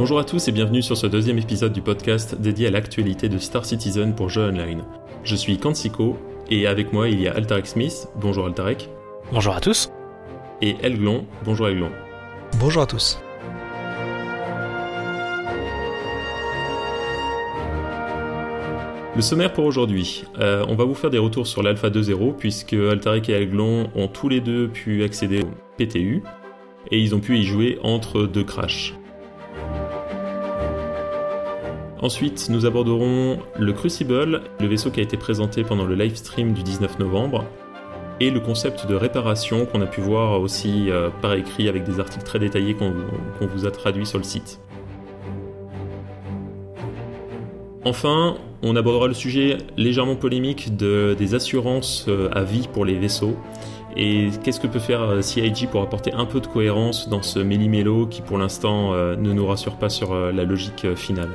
Bonjour à tous et bienvenue sur ce deuxième épisode du podcast dédié à l'actualité de Star Citizen pour jeux online. Je suis Kansiko et avec moi il y a Altarek Smith. Bonjour Altarek. Bonjour à tous. Et Elglon. Bonjour Elglon. Bonjour à tous. Le sommaire pour aujourd'hui, on va vous faire des retours sur l'Alpha 2.0 puisque Altarek et Elglon ont tous les deux pu accéder au PTU et ils ont pu y jouer entre deux crashs. Ensuite, nous aborderons le Crucible, le vaisseau qui a été présenté pendant le live stream du 19 novembre, et le concept de réparation qu'on a pu voir aussi par écrit avec des articles très détaillés qu'on vous a traduits sur le site. Enfin, on abordera le sujet légèrement polémique des assurances à vie pour les vaisseaux, et qu'est-ce que peut faire CIG pour apporter un peu de cohérence dans ce méli-mélo qui pour l'instant ne nous rassure pas sur la logique finale.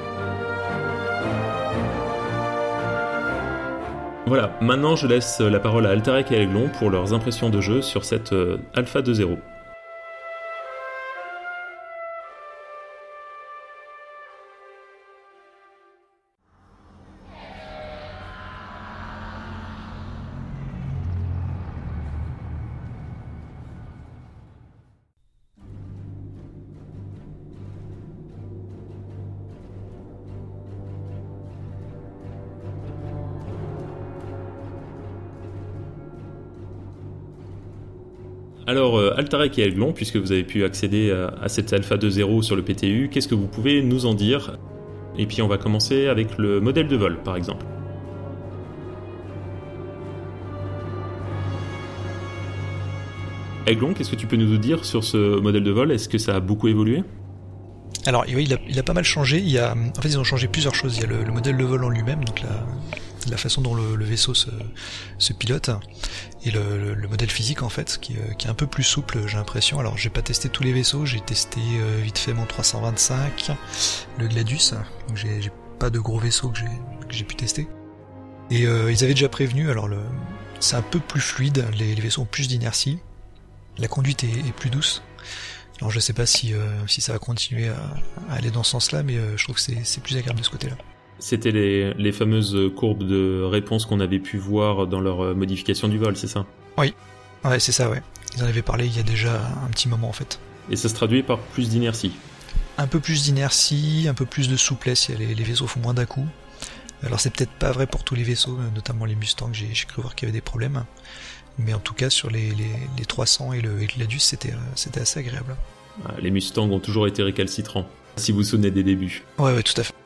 Voilà, maintenant je laisse la parole à Altarek et Elglon pour leurs impressions de jeu sur cette Alpha 2.0. Alors, Altarek et Elglon, puisque vous avez pu accéder à cette Alpha 2.0 sur le PTU, qu'est-ce que vous pouvez nous en dire ? Et puis on va commencer avec le modèle de vol, par exemple. Elglon, qu'est-ce que tu peux nous dire sur ce modèle de vol ? Est-ce que ça a beaucoup évolué ? Alors oui, il a pas mal changé. En fait, ils ont changé plusieurs choses. Il y a le modèle de vol en lui-même, donc la façon dont le vaisseau se pilote, et le modèle physique en fait, qui est un peu plus souple, j'ai l'impression. Alors j'ai pas testé tous les vaisseaux, j'ai testé vite fait mon 325, le Gladius, donc j'ai pas de gros vaisseaux que j'ai pu tester. Et ils avaient déjà prévenu, alors c'est un peu plus fluide, les vaisseaux ont plus d'inertie, la conduite est plus douce. Alors je sais pas si ça va continuer à aller dans ce sens-là, mais je trouve que c'est plus agréable de ce côté-là. C'était les fameuses courbes de réponse qu'on avait pu voir dans leur modification du vol, c'est ça ? Oui, ouais, c'est ça, ouais. Ils en avaient parlé il y a déjà un petit moment en fait. Et ça se traduit par plus d'inertie ? Un peu plus d'inertie, un peu plus de souplesse, les vaisseaux font moins d'à-coups. Alors c'est peut-être pas vrai pour tous les vaisseaux, notamment les Mustangs, j'ai cru voir qu'il y avait des problèmes. Mais en tout cas sur les 300 et le Gladius, c'était assez agréable. Les Mustangs ont toujours été récalcitrants, si vous vous souvenez des débuts. Ouais, tout à fait.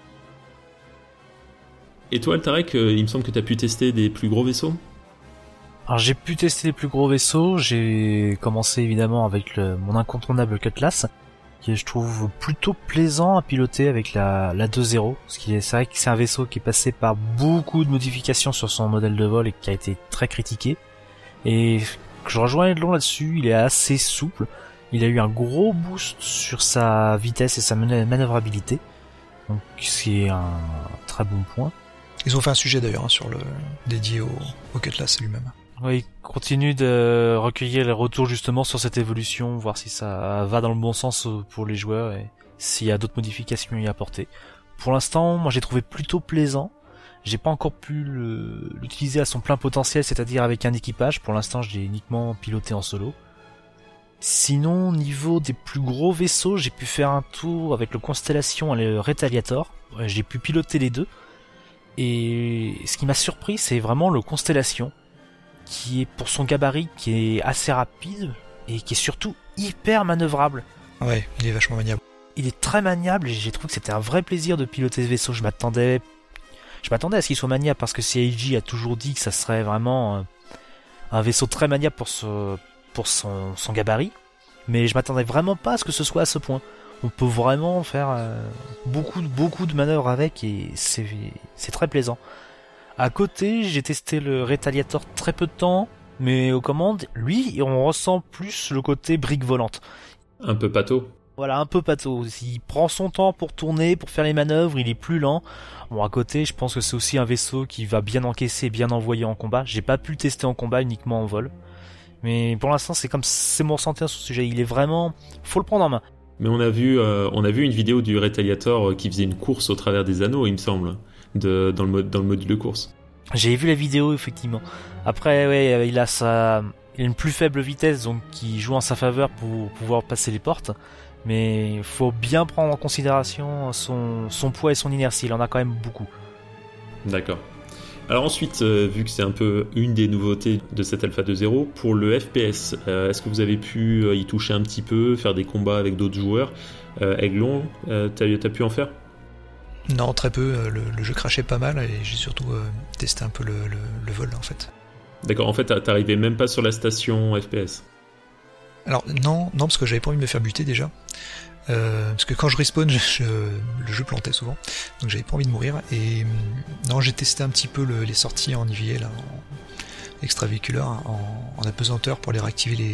Et toi, Altarek, il me semble que tu as pu tester des plus gros vaisseaux ? Alors j'ai pu tester les plus gros vaisseaux, j'ai commencé évidemment avec mon incontournable Cutlass, qui est, je trouve, plutôt plaisant à piloter avec la 2.0, c'est vrai que c'est un vaisseau qui est passé par beaucoup de modifications sur son modèle de vol et qui a été très critiqué. Et je rejoins Elglon là-dessus, il est assez souple, il a eu un gros boost sur sa vitesse et sa manœuvrabilité, donc c'est un très bon point. Ils ont fait un sujet d'ailleurs dédié au Cutlass lui-même. Oui, il continue de recueillir les retours justement sur cette évolution, voir si ça va dans le bon sens pour les joueurs et s'il y a d'autres modifications à y apporter. Pour l'instant, moi j'ai trouvé plutôt plaisant. J'ai pas encore pu l'utiliser à son plein potentiel, c'est-à-dire avec un équipage. Pour l'instant, je l'ai uniquement piloté en solo. Sinon, au niveau des plus gros vaisseaux, j'ai pu faire un tour avec le Constellation et le Retaliator. J'ai pu piloter les deux. Et ce qui m'a surpris, c'est vraiment le Constellation, qui est pour son gabarit, qui est assez rapide et qui est surtout hyper manœuvrable. Ouais, il est vachement maniable. Il est très maniable et j'ai trouvé que c'était un vrai plaisir de piloter ce vaisseau. Je m'attendais à ce qu'il soit maniable parce que CIG a toujours dit que ça serait vraiment un vaisseau très maniable pour son gabarit, mais je m'attendais vraiment pas à ce que ce soit à ce point. On peut vraiment faire beaucoup de manœuvres avec et c'est très plaisant. À côté, j'ai testé le Retaliator très peu de temps, mais aux commandes, lui, on ressent plus le côté brique volante. Un peu pâteau. Voilà, un peu pâteau. Il prend son temps pour tourner, pour faire les manœuvres, il est plus lent. Bon, à côté, je pense que c'est aussi un vaisseau qui va bien encaisser, bien envoyer en combat. J'ai pas pu le tester en combat, uniquement en vol. Mais pour l'instant, c'est mon ressenti sur ce sujet. Il est vraiment... faut le prendre en main. Mais on a vu une vidéo du Retaliator qui faisait une course au travers des anneaux, il me semble, dans le module de course. J'ai vu la vidéo, effectivement. Après, ouais, il a une plus faible vitesse, donc qui joue en sa faveur pour pouvoir passer les portes. Mais il faut bien prendre en considération son poids et son inertie. Il en a quand même beaucoup. D'accord. Alors ensuite, vu que c'est un peu une des nouveautés de cette Alpha 2.0, pour le FPS, est-ce que vous avez pu y toucher un petit peu, faire des combats avec d'autres joueurs Aiglon, t'as pu en faire ? Non, très peu. Le jeu crachait pas mal et j'ai surtout testé un peu le vol en fait. D'accord, en fait t'arrivais même pas sur la station FPS. Alors non, parce que j'avais pas envie de me faire buter déjà. Parce que quand je respawn, le jeu plantait souvent, donc j'avais pas envie de mourir. Et non, j'ai testé un petit peu les sorties en EVA, là, en extravéhiculaire, en apesanteur pour les réactiver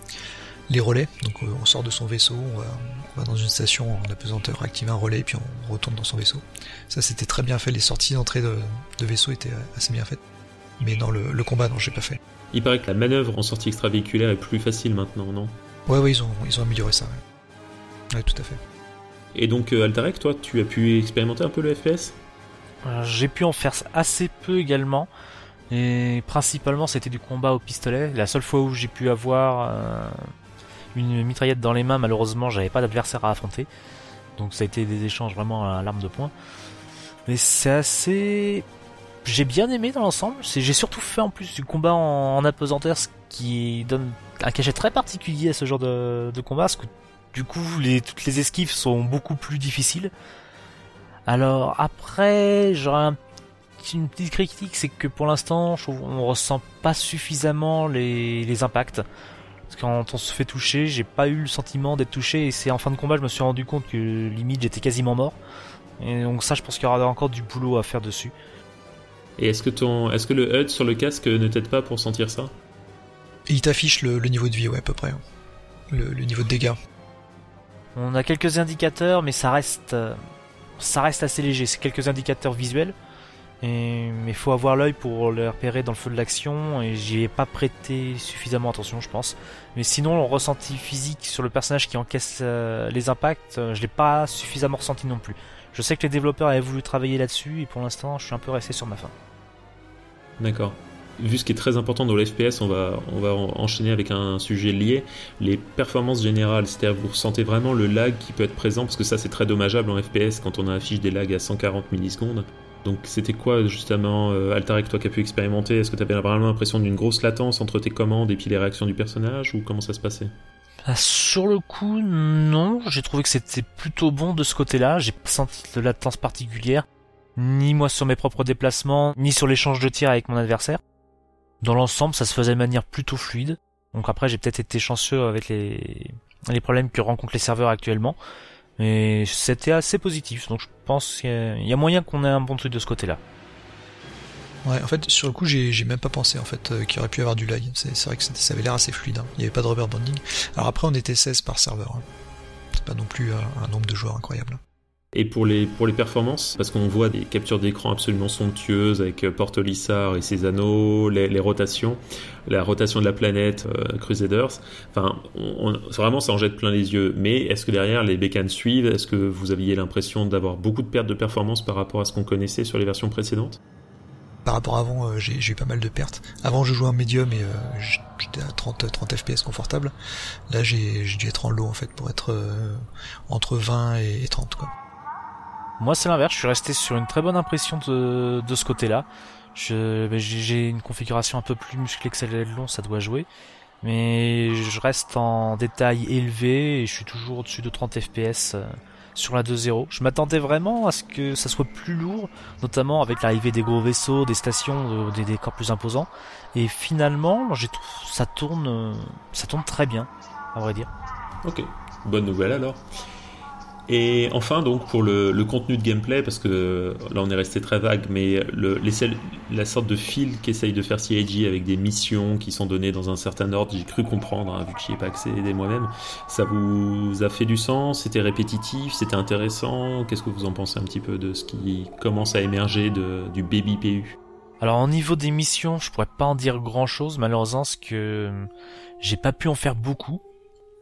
les relais. Donc on sort de son vaisseau, on va dans une station en apesanteur, activer un relais, puis on retourne dans son vaisseau. Ça c'était très bien fait, les sorties d'entrée de vaisseau étaient assez bien faites. Mais dans le combat, non, j'ai pas fait. Il paraît que la manœuvre en sortie extravéhiculaire est plus facile maintenant, non ? Ouais, ils ont amélioré ça, ouais. Ouais, tout à fait. Et donc Altarek, toi, tu as pu expérimenter un peu le FPS ? J'ai pu en faire assez peu également. Et principalement, c'était du combat au pistolet. La seule fois où j'ai pu avoir une mitraillette dans les mains, malheureusement, j'avais pas d'adversaire à affronter. Donc ça a été des échanges vraiment à l'arme de poing. Mais c'est assez... J'ai bien aimé dans l'ensemble. J'ai surtout fait en plus du combat en apesanteur, ce qui donne un cachet très particulier à ce genre de combat, parce que du coup, toutes les esquives sont beaucoup plus difficiles. Alors après, j'aurais une petite critique, c'est que pour l'instant, on ressent pas suffisamment les impacts. Parce que quand on se fait toucher, j'ai pas eu le sentiment d'être touché, et c'est en fin de combat, je me suis rendu compte que limite j'étais quasiment mort. Et donc ça, je pense qu'il y aura encore du boulot à faire dessus. Et est-ce que le HUD sur le casque ne t'aide pas pour sentir ça ? Et il t'affiche le niveau de vie, ouais, à peu près. Le niveau de dégâts. On a quelques indicateurs, mais ça reste assez léger. C'est quelques indicateurs visuels, mais il faut avoir l'œil pour les repérer dans le feu de l'action, et j'y ai pas prêté suffisamment attention, je pense. Mais sinon, le ressenti physique sur le personnage qui encaisse les impacts, je l'ai pas suffisamment ressenti non plus. Je sais que les développeurs avaient voulu travailler là-dessus, et pour l'instant, je suis un peu resté sur ma faim. D'accord. Vu ce qui est très important dans l'FPS, on va enchaîner avec un sujet lié, les performances générales, c'est-à-dire vous ressentez vraiment le lag qui peut être présent, parce que ça c'est très dommageable en FPS quand on affiche des lags à 140 millisecondes. Donc c'était quoi justement, Altarek, toi qui as pu expérimenter, est-ce que tu avais vraiment l'impression d'une grosse latence entre tes commandes et puis les réactions du personnage, ou comment ça se passait ? Sur le coup, non, j'ai trouvé que c'était plutôt bon de ce côté-là, j'ai pas senti de latence particulière, ni moi sur mes propres déplacements, ni sur l'échange de tirs avec mon adversaire. Dans l'ensemble, ça se faisait de manière plutôt fluide. Donc après, j'ai peut-être été chanceux avec les problèmes que rencontrent les serveurs actuellement. Mais c'était assez positif. Donc je pense qu'il y a moyen qu'on ait un bon truc de ce côté-là. Ouais, en fait, sur le coup, j'ai même pas pensé en fait qu'il y aurait pu y avoir du lag. C'est vrai que ça avait l'air assez fluide. Hein. Il n'y avait pas de rubber banding. Alors après, on était 16 par serveur. Hein. C'est pas non plus un nombre de joueurs incroyable. Et pour les performances, parce qu'on voit des captures d'écran absolument somptueuses avec Porte-Lissard et ses anneaux, les rotations, la rotation de la planète, Crusaders, enfin, vraiment ça en jette plein les yeux. Mais est-ce que derrière les bécanes suivent ? Est-ce que vous aviez l'impression d'avoir beaucoup de pertes de performance par rapport à ce qu'on connaissait sur les versions précédentes ? Par rapport à avant, j'ai eu pas mal de pertes. Avant, je jouais en médium et j'étais à 30 FPS confortable. Là, j'ai dû être en low en fait pour être entre 20 et 30 quoi. Moi, c'est l'inverse. Je suis resté sur une très bonne impression de ce côté-là. J'ai une configuration un peu plus musclée que celle d'Aiglon, ça doit jouer. Mais je reste en détail élevé et je suis toujours au-dessus de 30 FPS sur la 2.0. Je m'attendais vraiment à ce que ça soit plus lourd, notamment avec l'arrivée des gros vaisseaux, des stations, des décors plus imposants. Et finalement, ça tourne très bien, à vrai dire. Ok, bonne nouvelle alors. Et enfin, donc, pour le contenu de gameplay, parce que là on est resté très vague, mais la sorte de fil qu'essaye de faire CIG avec des missions qui sont données dans un certain ordre, j'ai cru comprendre, hein, vu que j'y ai pas accédé moi-même, ça vous a fait du sens ? C'était répétitif ? C'était intéressant ? Qu'est-ce que vous en pensez un petit peu de ce qui commence à émerger du baby PU ? Alors au niveau des missions, je pourrais pas en dire grand chose malheureusement parce que j'ai pas pu en faire beaucoup.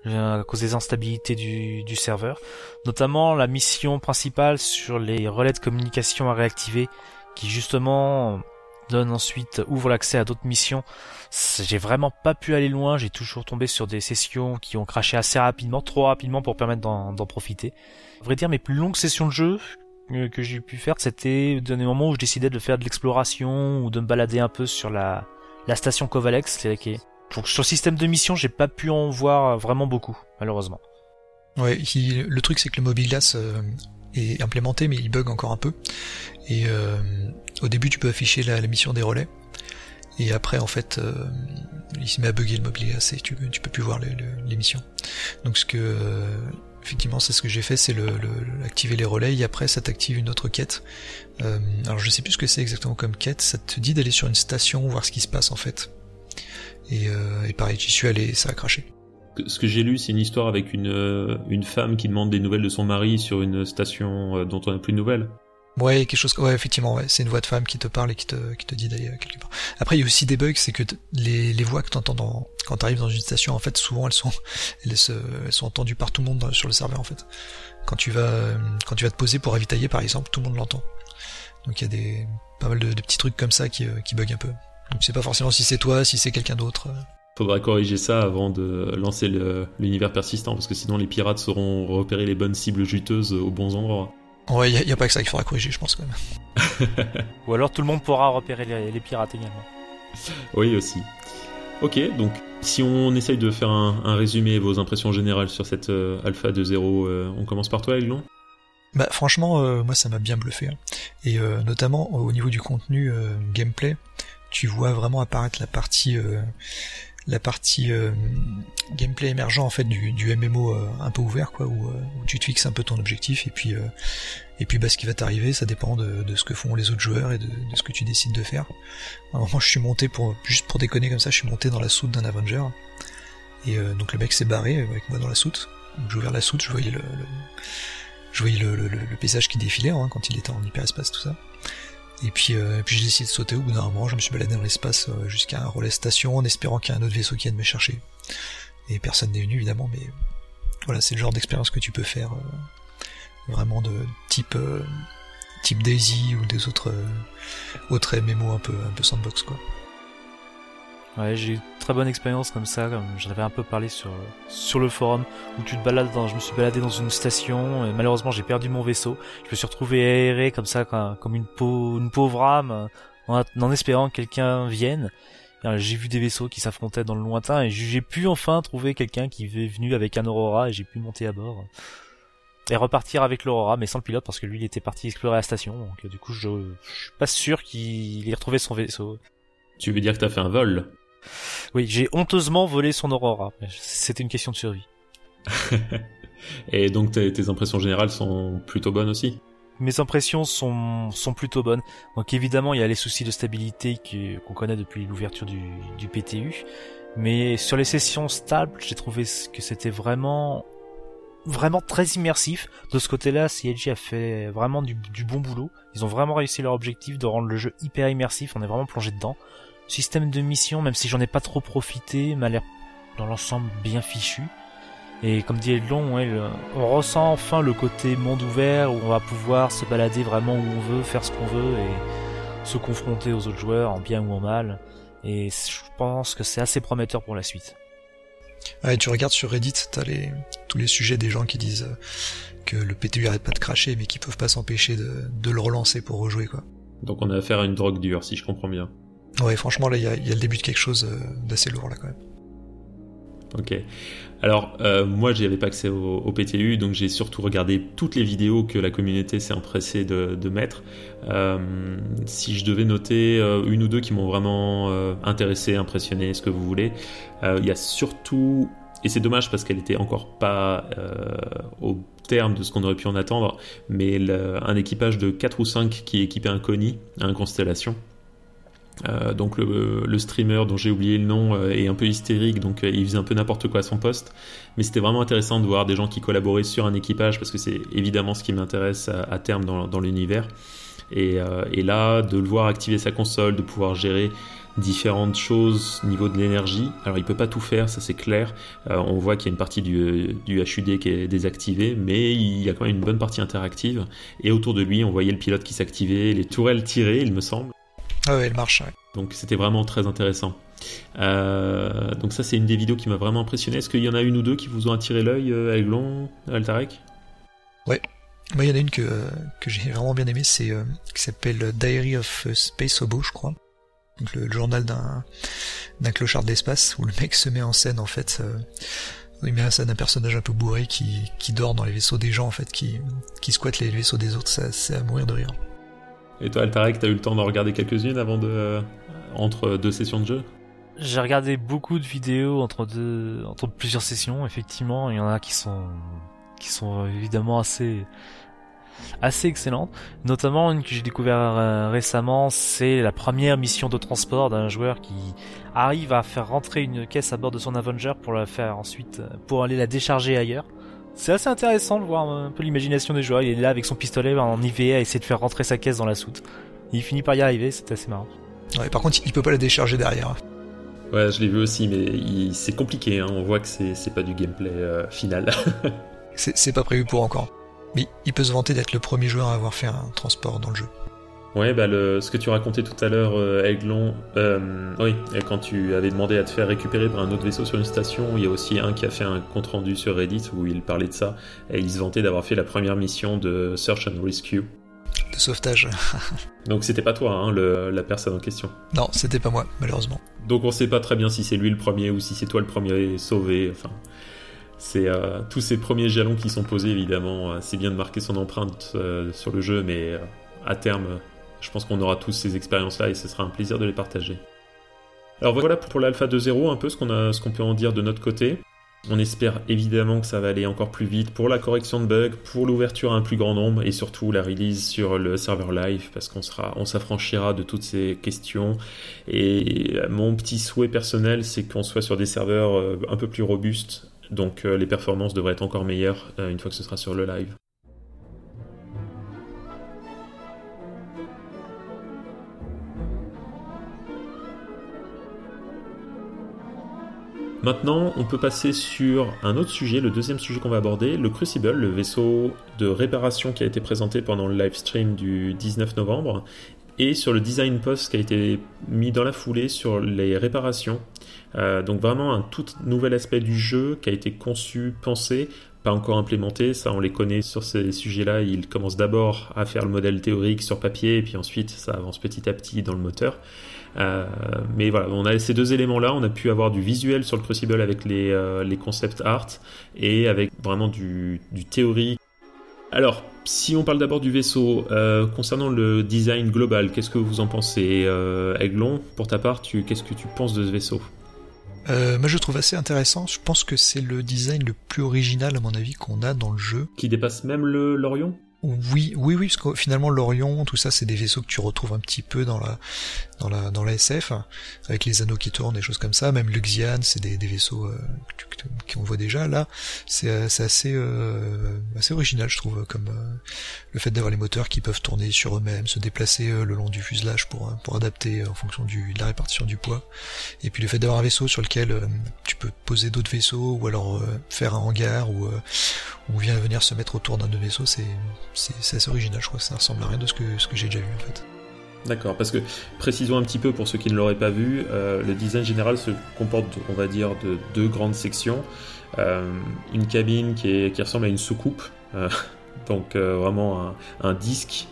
à cause des instabilités du serveur. Notamment la mission principale sur les relais de communication à réactiver, qui justement ouvre l'accès à d'autres missions. J'ai vraiment pas pu aller loin, j'ai toujours tombé sur des sessions qui ont craché assez rapidement, trop rapidement pour permettre d'en profiter. À vrai dire, mes plus longues sessions de jeu que j'ai pu faire, c'était dans des moments où je décidais de faire de l'exploration ou de me balader un peu sur la station Kovalex. Donc sur le système de mission, j'ai pas pu en voir vraiment beaucoup, malheureusement. Ouais, le truc c'est que le Mobile Glass est implémenté, mais il bug encore un peu. Et au début, tu peux afficher la mission des relais. Et après, en fait, il se met à bugger le Mobile Glass et tu peux plus voir les missions. Donc effectivement, c'est ce que j'ai fait, c'est activer les relais, et après ça t'active une autre quête. Alors je sais plus ce que c'est exactement comme quête, ça te dit d'aller sur une station, voir ce qui se passe en fait. Et pareil, j'y suis allé, ça a craché. Ce que j'ai lu, c'est une histoire avec une femme qui demande des nouvelles de son mari sur une station dont on n'a plus de nouvelles. Ouais, effectivement, ouais, c'est une voix de femme qui te parle et qui te dit d'aller quelque part. Après, il y a aussi des bugs, c'est que les voix que t'entends quand t'arrives dans une station, en fait, souvent elles sont entendues par tout le monde sur le serveur, en fait. Quand tu vas te poser pour ravitailler, par exemple, tout le monde l'entend. Donc il y a pas mal de petits trucs comme ça qui bug un peu. Donc c'est pas forcément si c'est toi, si c'est quelqu'un d'autre. Faudra corriger ça avant de lancer l'univers persistant, parce que sinon les pirates sauront repérer les bonnes cibles juteuses aux bons endroits. Ouais, y a pas que ça qu'il faudra corriger, je pense quand même. Ou alors tout le monde pourra repérer les pirates également. Oui, aussi. Ok, donc si on essaye de faire un résumé, vos impressions générales sur cette Alpha 2.0, on commence par toi, Aiglon ? Bah franchement, moi ça m'a bien bluffé. Hein. Et notamment au niveau du contenu gameplay, tu vois vraiment apparaître la partie gameplay émergent en fait du MMO un peu ouvert quoi, où tu te fixes un peu ton objectif et puis bah ce qui va t'arriver ça dépend de ce que font les autres joueurs et de ce que tu décides de faire. Alors, moi je suis monté juste pour déconner comme ça, je suis monté dans la soute d'un Avenger et donc le mec s'est barré avec moi dans la soute. Donc j'ai ouvert la soute, je voyais le paysage qui défilait hein, quand il était en hyperespace tout ça. Et puis j'ai décidé de sauter au bout d'un moment, je me suis baladé dans l'espace jusqu'à un relais station en espérant qu'il y ait un autre vaisseau qui vienne me chercher. Et personne n'est venu évidemment, mais voilà, c'est le genre d'expérience que tu peux faire vraiment de type Daisy ou des autres MMO un peu sandbox quoi. Ouais, j'ai eu une très bonne expérience comme ça, comme j'en avais un peu parlé sur le forum, où je me suis baladé dans une station, et malheureusement j'ai perdu mon vaisseau. Je me suis retrouvé aéré comme ça, comme une pauvre âme, en espérant que quelqu'un vienne. Et j'ai vu des vaisseaux qui s'affrontaient dans le lointain, et j'ai pu enfin trouver quelqu'un qui est venu avec un Aurora, et j'ai pu monter à bord. Et repartir avec l'Aurora, mais sans le pilote, parce que lui il était parti explorer la station, donc du coup je suis pas sûr qu'il ait retrouvé son vaisseau. Tu veux dire que t'as fait un vol ? Oui, j'ai honteusement volé son Aurora. C'était une question de survie. Et donc tes impressions générales sont plutôt bonnes aussi ? Mes impressions sont plutôt bonnes. Donc évidemment, il y a les soucis de stabilité qu'on connaît depuis l'ouverture du PTU. Mais sur les sessions stables, j'ai trouvé que c'était vraiment très immersif. De ce côté-là, CIG a fait vraiment du bon boulot. Ils ont vraiment réussi leur objectif de rendre le jeu hyper immersif. On est vraiment plongé dedans. Système de mission, même si j'en ai pas trop profité, m'a l'air dans l'ensemble bien fichu. Et comme dit Aiglon, ouais, on ressent enfin le côté monde ouvert où on va pouvoir se balader vraiment où on veut, faire ce qu'on veut et se confronter aux autres joueurs en bien ou en mal. Et je pense que c'est assez prometteur pour la suite. Ouais, tu regardes sur Reddit, t'as tous les sujets des gens qui disent que le PTU arrête pas de cracher mais qui peuvent pas s'empêcher de le relancer pour rejouer quoi. Donc on a affaire à une drogue dure si je comprends bien. Ouais, franchement, là, il y a le début de quelque chose d'assez lourd, là, quand même. Ok. Alors, moi, j'y avais pas accès au PTU, donc j'ai surtout regardé toutes les vidéos que la communauté s'est empressée de mettre. Si je devais noter une ou deux qui m'ont vraiment intéressé, impressionné, ce que vous voulez, il y a surtout... Et c'est dommage parce qu'elle était encore pas au terme de ce qu'on aurait pu en attendre, mais un équipage de 4 ou 5 qui équipait un Connie, un Constellation. Donc le streamer dont j'ai oublié le nom est un peu hystérique, donc il faisait un peu n'importe quoi à son poste, mais c'était vraiment intéressant de voir des gens qui collaboraient sur un équipage parce que c'est évidemment ce qui m'intéresse à terme dans l'univers et là de le voir activer sa console, de pouvoir gérer différentes choses au niveau de l'énergie. Alors il peut pas tout faire, ça c'est clair. On voit qu'il y a une partie du HUD qui est désactivée, mais il y a quand même une bonne partie interactive. Et autour de lui, on voyait le pilote qui s'activait, les tourelles tirées, il me semble. Ah ouais, elle marche, ouais. Donc c'était vraiment très intéressant. Donc ça c'est une des vidéos qui m'a vraiment impressionné. Est-ce qu'il y en a une ou deux qui vous ont attiré l'œil, Aiglon, Altarek? Ouais. Moi, il y en a une que j'ai vraiment bien aimée, c'est qui s'appelle Diary of Space Hobo, je crois. Donc le journal d'un clochard de l'espace, où le mec se met en scène, en fait, il met en scène un personnage un peu bourré qui dort dans les vaisseaux des gens, en fait, qui squatte les vaisseaux des autres. C'est à mourir de rire. Et toi, Altarek, t'as eu le temps d'en regarder quelques-unes entre deux sessions de jeu? J'ai regardé beaucoup de vidéos entre plusieurs sessions, effectivement. Il y en a qui sont évidemment assez excellentes. Notamment une que j'ai découvert récemment, c'est la première mission de transport d'un joueur qui arrive à faire rentrer une caisse à bord de son Avenger pour la faire ensuite, pour aller la décharger ailleurs. C'est assez intéressant de voir un peu l'imagination des joueurs. Il est là avec son pistolet en IVA à essayer de faire rentrer sa caisse dans la soute. Il finit par y arriver, c'est assez marrant. Ouais, par contre, il peut pas la décharger derrière. Ouais, je l'ai vu aussi, mais c'est compliqué, hein. On voit que c'est pas du gameplay final. C'est pas prévu pour encore. Mais il peut se vanter d'être le premier joueur à avoir fait un transport dans le jeu. Ouais, ce que tu racontais tout à l'heure, Aiglon, oui, quand tu avais demandé à te faire récupérer par un autre vaisseau sur une station, il y a aussi un qui a fait un compte-rendu sur Reddit où il parlait de ça, et il se vantait d'avoir fait la première mission de Search and Rescue. De sauvetage. Donc c'était pas toi, hein, la personne en question. Non, c'était pas moi, malheureusement. Donc on sait pas très bien si c'est lui le premier ou si c'est toi le premier sauvé, enfin... C'est tous ces premiers jalons qui sont posés, évidemment. C'est bien de marquer son empreinte sur le jeu, mais à terme, je pense qu'on aura tous ces expériences-là et ce sera un plaisir de les partager. Alors voilà pour l'Alpha 2.0, un peu ce qu'on peut en dire de notre côté. On espère évidemment que ça va aller encore plus vite pour la correction de bugs, pour l'ouverture à un plus grand nombre et surtout la release sur le serveur live parce on s'affranchira de toutes ces questions. Et mon petit souhait personnel, c'est qu'on soit sur des serveurs un peu plus robustes. Donc les performances devraient être encore meilleures une fois que ce sera sur le live. Maintenant, on peut passer sur un autre sujet, le deuxième sujet qu'on va aborder, le Crucible, le vaisseau de réparation qui a été présenté pendant le live stream du 19 novembre, et sur le design post qui a été mis dans la foulée sur les réparations. Donc vraiment un tout nouvel aspect du jeu qui a été conçu, pensé, pas encore implémenté. Ça, on les connaît sur ces sujets-là. Ils commencent d'abord à faire le modèle théorique sur papier et puis ensuite ça avance petit à petit dans le moteur. Mais voilà, on a ces deux éléments-là. On a pu avoir du visuel sur le Crucible avec les concept art et avec vraiment du théorique. Alors, si on parle d'abord du vaisseau, concernant le design global, qu'est-ce que vous en pensez, Aiglon? Pour ta part, qu'est-ce que tu penses de ce vaisseau? Moi je le trouve assez intéressant, je pense que c'est le design le plus original à mon avis qu'on a dans le jeu. Qui dépasse même l'Orion? Oui, parce que finalement l'Orion, tout ça c'est des vaisseaux que tu retrouves un petit peu dans la SF, avec les anneaux qui tournent, des choses comme ça, même le Xian, c'est des vaisseaux qu'on voit déjà, là, c'est assez original je trouve, comme le fait d'avoir les moteurs qui peuvent tourner sur eux-mêmes, se déplacer le long du fuselage pour adapter en fonction de la répartition du poids, et puis le fait d'avoir un vaisseau sur lequel tu peux poser d'autres vaisseaux, ou alors faire un hangar, ou venir se mettre autour d'un de vaisseaux, c'est assez original, je crois que ça ressemble à rien de ce que j'ai déjà vu en fait. D'accord, parce que précisons un petit peu pour ceux qui ne l'auraient pas vu, le design général se comporte, on va dire, de deux grandes sections. Une cabine qui ressemble à une soucoupe, donc vraiment un disque,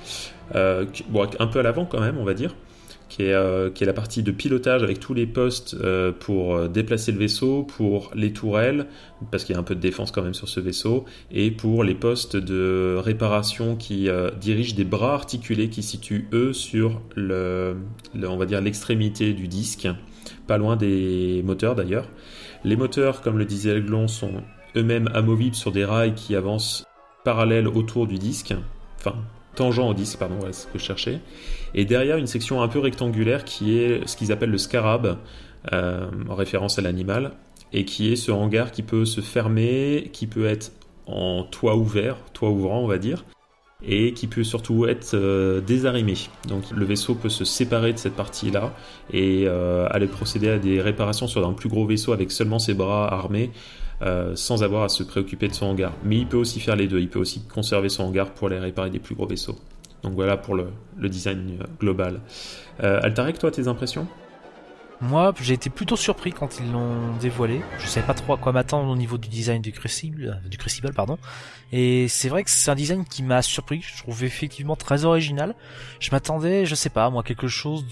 un peu à l'avant quand même, on va dire, qui est la partie de pilotage avec tous les postes pour déplacer le vaisseau, pour les tourelles, parce qu'il y a un peu de défense quand même sur ce vaisseau, et pour les postes de réparation qui dirigent des bras articulés qui situent eux sur on va dire l'extrémité du disque, pas loin des moteurs d'ailleurs. Les moteurs, comme le disait Aiglon, sont eux-mêmes amovibles sur des rails qui avancent parallèles autour du disque, enfin tangent au disque, pardon, voilà ce que je cherchais. Et derrière, une section un peu rectangulaire qui est ce qu'ils appellent le scarab, en référence à l'animal, et qui est ce hangar qui peut se fermer, qui peut être en toit ouvert, toit ouvrant on va dire, et qui peut surtout être désarrimé. Donc le vaisseau peut se séparer de cette partie-là et aller procéder à des réparations sur un plus gros vaisseau avec seulement ses bras armés, sans avoir à se préoccuper de son hangar. Mais il peut aussi faire les deux, il peut aussi conserver son hangar pour aller réparer des plus gros vaisseaux. Donc voilà pour le design global. Altarek, toi, tes impressions ? Moi, j'ai été plutôt surpris quand ils l'ont dévoilé. Je savais pas trop à quoi m'attendre au niveau du design du Crucible, pardon. Et c'est vrai que c'est un design qui m'a surpris. Je trouve effectivement très original. Je m'attendais, je sais pas, moi, quelque chose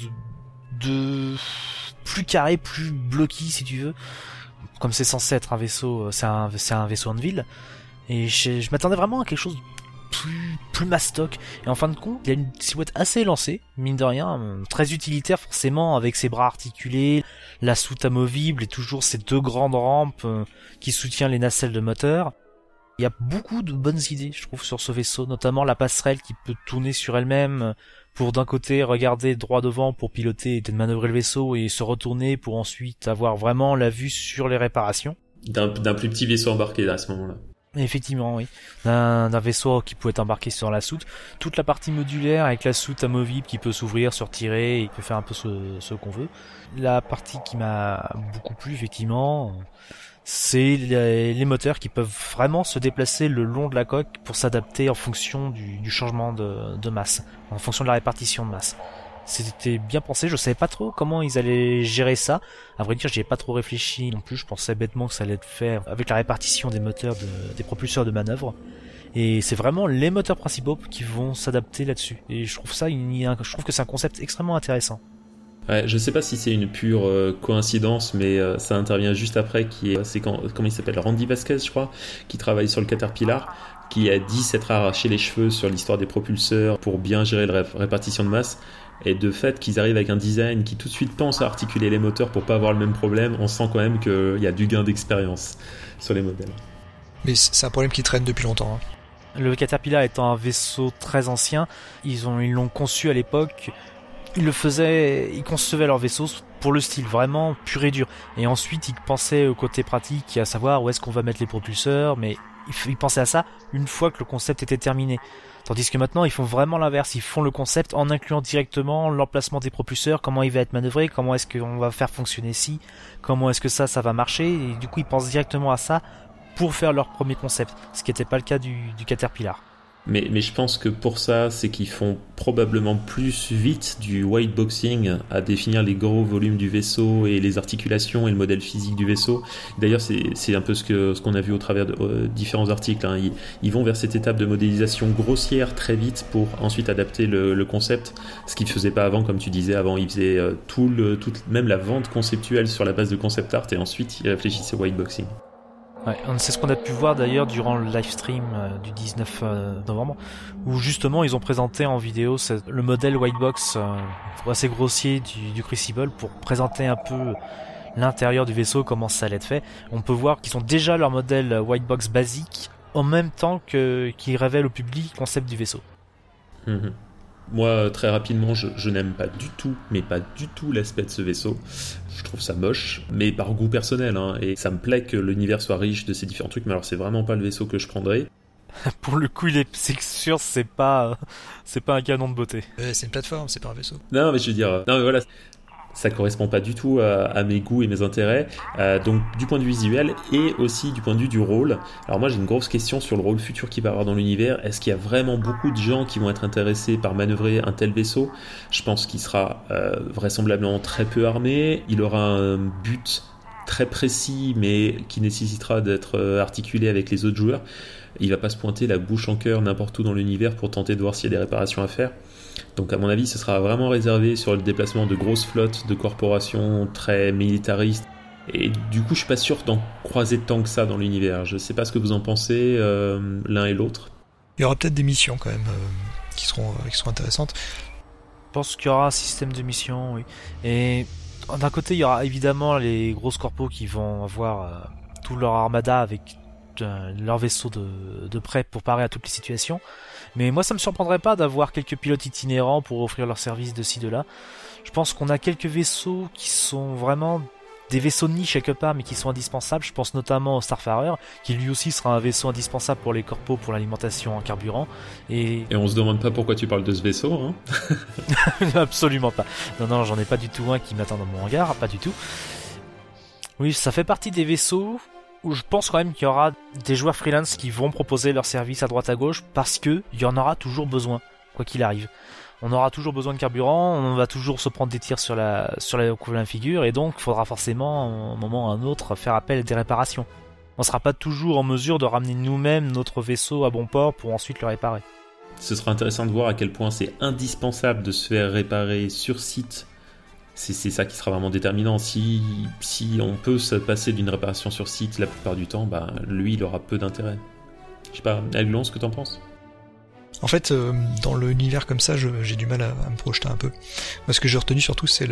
de plus carré, plus bloqué, si tu veux. Comme c'est censé être un vaisseau, c'est un vaisseau en ville. Et je m'attendais vraiment à quelque chose de plus mastoc, et en fin de compte il a une silhouette assez élancée, mine de rien, très utilitaire forcément, avec ses bras articulés, la soute amovible et toujours ces 2 grandes rampes qui soutiennent les nacelles de moteur. Il y a beaucoup de bonnes idées, je trouve, sur ce vaisseau, notamment la passerelle qui peut tourner sur elle-même pour d'un côté regarder droit devant pour piloter et manœuvrer le vaisseau, et se retourner pour ensuite avoir vraiment la vue sur les réparations. D'un plus petit vaisseau embarqué à ce moment-là. Effectivement, oui. D'un vaisseau qui peut être embarqué sur la soute. Toute la partie modulaire avec la soute amovible qui peut s'ouvrir, se retirer, et qui peut faire un peu ce qu'on veut. La partie qui m'a beaucoup plu, effectivement, c'est les moteurs qui peuvent vraiment se déplacer le long de la coque pour s'adapter en fonction du changement de masse, en fonction de la répartition de masse. C'était bien pensé, je savais pas trop comment ils allaient gérer ça. À vrai dire, j'y ai pas trop réfléchi non plus, je pensais bêtement que ça allait être fait avec la répartition des moteurs des propulseurs de manœuvre. Et c'est vraiment les moteurs principaux qui vont s'adapter là-dessus. Et je trouve que c'est un concept extrêmement intéressant. Ouais, je sais pas si c'est une pure coïncidence, mais ça intervient juste après, comment il s'appelle, Randy Vasquez, je crois, qui travaille sur le Caterpillar, qui a dit s'être arraché les cheveux sur l'histoire des propulseurs pour bien gérer la répartition de masse. Et de fait qu'ils arrivent avec un design qui tout de suite pense à articuler les moteurs pour pas avoir le même problème, on sent quand même qu'il y a du gain d'expérience sur les modèles. Mais c'est un problème qui traîne depuis longtemps. Le Caterpillar étant un vaisseau très ancien, ils l'ont conçu à l'époque. Ils concevaient leur vaisseau pour le style vraiment pur et dur. Et ensuite ils pensaient au côté pratique, à savoir où est-ce qu'on va mettre les propulseurs, mais ils pensaient à ça une fois que le concept était terminé. Tandis que maintenant, ils font vraiment l'inverse. Ils font le concept en incluant directement l'emplacement des propulseurs, comment il va être manœuvré, comment est-ce qu'on va faire fonctionner comment est-ce que ça va marcher. Et du coup, ils pensent directement à ça pour faire leur premier concept, ce qui n'était pas le cas du Caterpillar. Mais je pense que pour ça, c'est qu'ils font probablement plus vite du whiteboxing à définir les gros volumes du vaisseau et les articulations et le modèle physique du vaisseau. D'ailleurs, c'est un peu ce qu'on a vu au travers de différents articles. Hein. Ils vont vers cette étape de modélisation grossière très vite pour ensuite adapter le concept, ce qu'ils ne faisaient pas avant, comme tu disais. Avant, ils faisaient même la vente conceptuelle sur la base de concept art, et ensuite ils réfléchissaient au whiteboxing. Ouais, c'est ce qu'on a pu voir d'ailleurs durant le live stream du 19 novembre, où justement ils ont présenté en vidéo le modèle Whitebox assez grossier du Crucible pour présenter un peu l'intérieur du vaisseau, comment ça allait être fait. On peut voir qu'ils ont déjà leur modèle Whitebox basique en même temps qu'ils révèlent au public le concept du vaisseau. Mm-hmm. Moi, très rapidement, je n'aime pas du tout l'aspect de ce vaisseau. Je trouve ça moche, mais par goût personnel, hein, et ça me plaît que l'univers soit riche de ces différents trucs, mais alors c'est vraiment pas le vaisseau que je prendrais. Pour le coup, c'est sûr, c'est pas un canon de beauté. C'est une plateforme, c'est pas un vaisseau. Non, mais je veux dire, non, mais voilà, ça correspond pas du tout à mes goûts et mes intérêts, donc du point de vue visuel et aussi du point de vue du rôle. Alors moi j'ai une grosse question sur le rôle futur qu'il va avoir dans l'univers. Est-ce qu'il y a vraiment beaucoup de gens qui vont être intéressés par manœuvrer un tel vaisseau? Je pense qu'il sera vraisemblablement très peu armé, il aura un but très précis mais qui nécessitera d'être articulé avec les autres joueurs. Il va pas se pointer la bouche en cœur n'importe où dans l'univers pour tenter de voir s'il y a des réparations à faire. Donc à mon avis, ce sera vraiment réservé sur le déplacement de grosses flottes de corporations très militaristes. Et du coup, je suis pas sûr d'en croiser tant que ça dans l'univers. Je sais pas ce que vous en pensez, l'un et l'autre. Il y aura peut-être des missions quand même qui seront intéressantes. Je pense qu'il y aura un système de missions, oui. Et d'un côté, il y aura évidemment les grosses corpos qui vont avoir tout leur armada avec leur vaisseau de prêt pour parer à toutes les situations. Mais moi, ça me surprendrait pas d'avoir quelques pilotes itinérants pour offrir leur service de ci, de là. Je pense qu'on a quelques vaisseaux qui sont vraiment des vaisseaux de niche quelque part mais qui sont indispensables. Je pense notamment au Starfarer qui lui aussi sera un vaisseau indispensable pour les corpos, pour l'alimentation en carburant. Et on se demande pas pourquoi tu parles de ce vaisseau, hein. Absolument pas. Non, j'en ai pas du tout un qui m'attend dans mon hangar, pas du tout. Oui, ça fait partie des vaisseaux où je pense quand même qu'il y aura des joueurs freelance qui vont proposer leurs services à droite à gauche parce que il y en aura toujours besoin, quoi qu'il arrive. On aura toujours besoin de carburant, on va toujours se prendre des tirs sur la couverture figure, et donc il faudra forcément, à un moment ou à un autre, faire appel à des réparations. On sera pas toujours en mesure de ramener nous-mêmes notre vaisseau à bon port pour ensuite le réparer. Ce sera intéressant de voir à quel point c'est indispensable de se faire réparer sur site. C'est ça qui sera vraiment déterminant. Si on peut se passer d'une réparation sur site la plupart du temps, lui il aura peu d'intérêt. Je sais pas, Aiglon, ce que t'en penses ? En fait, dans l'univers comme ça, j'ai du mal à me projeter un peu. Moi, ce que j'ai retenu surtout, c'est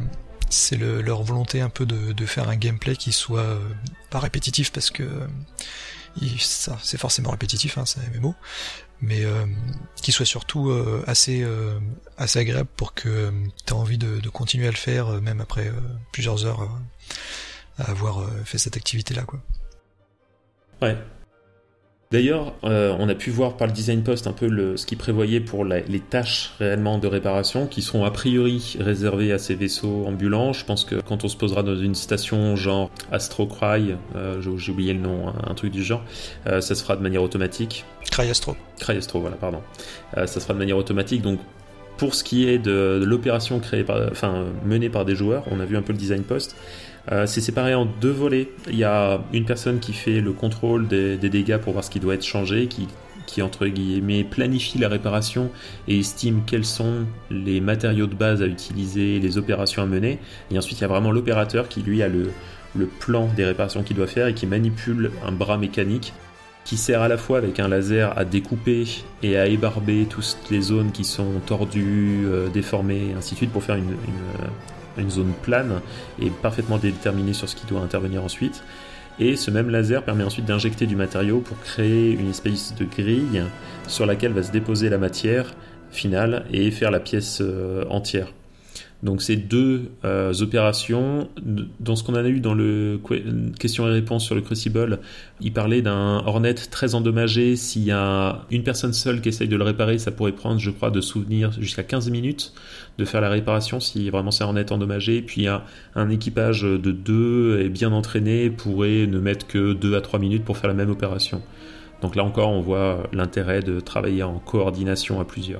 leur volonté un peu de faire un gameplay qui soit pas répétitif, parce que ça, c'est forcément répétitif, hein, c'est un MMO, mais qui soit surtout assez agréable pour que t'aies envie de continuer à le faire, même après plusieurs heures à avoir fait cette activité-là, quoi. Ouais. D'ailleurs, on a pu voir par le design post un peu ce qu'ils prévoyaient pour les tâches réellement de réparation qui seront a priori réservées à ces vaisseaux ambulants. Je pense que quand on se posera dans une station genre Astro Cry, j'ai oublié le nom, hein, un truc du genre, ça se fera de manière automatique. Cryastro, voilà, pardon. Ça se fera de manière automatique, donc pour ce qui est de l'opération menée par des joueurs, on a vu un peu le design post. C'est séparé en 2 volets. Il y a une personne qui fait le contrôle des dégâts pour voir ce qui doit être changé, qui entre guillemets planifie la réparation et estime quels sont les matériaux de base à utiliser, les opérations à mener. Et ensuite, il y a vraiment l'opérateur qui lui a le plan des réparations qu'il doit faire et qui manipule un bras mécanique qui sert à la fois avec un laser à découper et à ébarber toutes les zones qui sont tordues, déformées, et ainsi de suite, pour faire une zone plane et parfaitement déterminée sur ce qui doit intervenir ensuite. Et ce même laser permet ensuite d'injecter du matériau pour créer une espèce de grille sur laquelle va se déposer la matière finale et faire la pièce entière. Donc ces 2 opérations, dans ce qu'on a eu dans le questions et réponses sur le Crucible, il parlait d'un Hornet très endommagé. S'il y a une personne seule qui essaye de le réparer, ça pourrait prendre, je crois, de souvenir jusqu'à 15 minutes de faire la réparation si vraiment c'est un Hornet endommagé. Puis il y a un équipage de 2 et bien entraîné pourrait ne mettre que 2 à 3 minutes pour faire la même opération. Donc là encore, on voit l'intérêt de travailler en coordination à plusieurs.